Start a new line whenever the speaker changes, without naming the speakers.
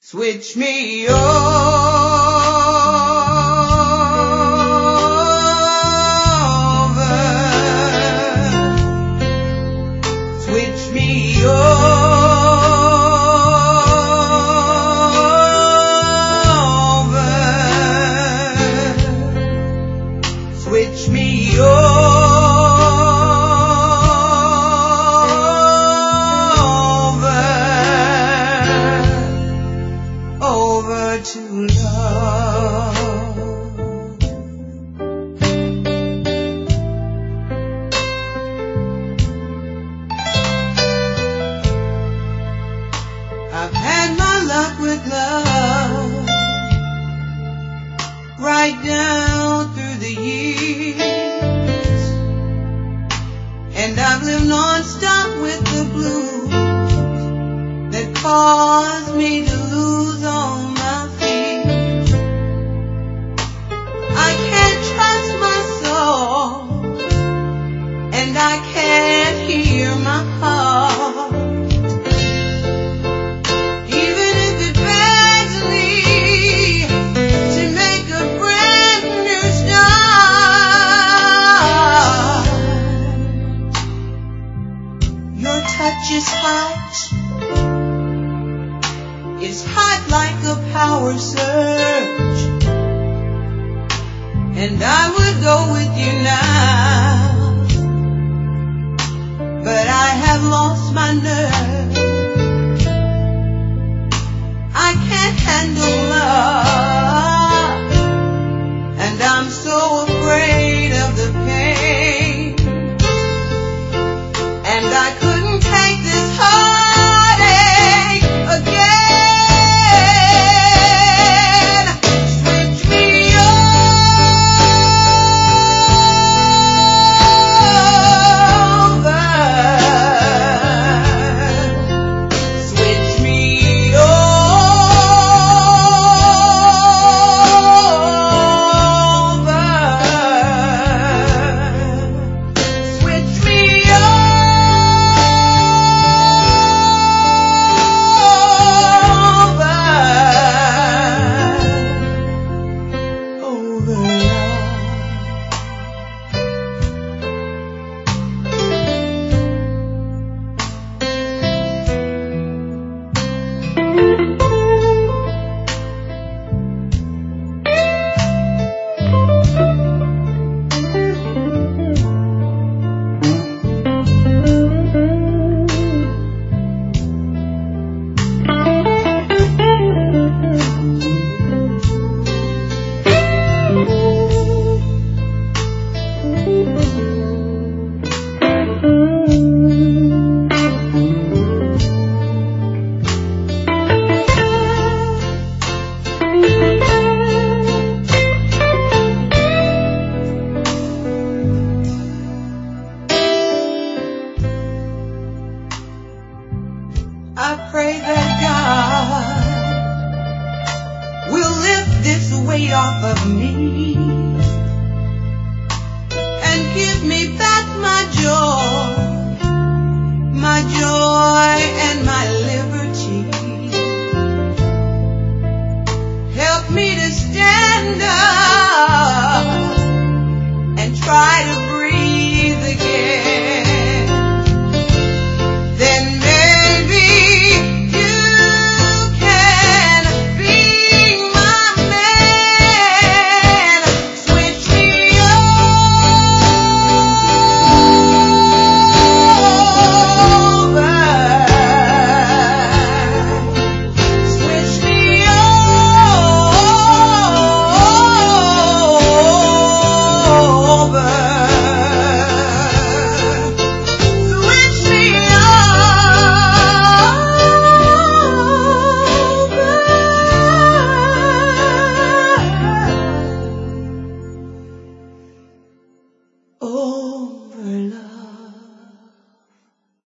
Switch me over, switch me over, switch me over to love. I've had my luck with love right down through the years, and I've lived non-stop with the blues that caused me to lose all my fears. I can't trust my soul, and I can't hear my heart, even if it begs me to make a brand new start. Your touch is hot, it's hot like a power surge, and I would go with you now, but I have lost my nerve. I can't handle love, and I'm so afraid of the pain, and I couldn't take this heartache again. Switch me over, switch me over, switch me over love. I pray that God will lift this weight off of me and give me back my joy and my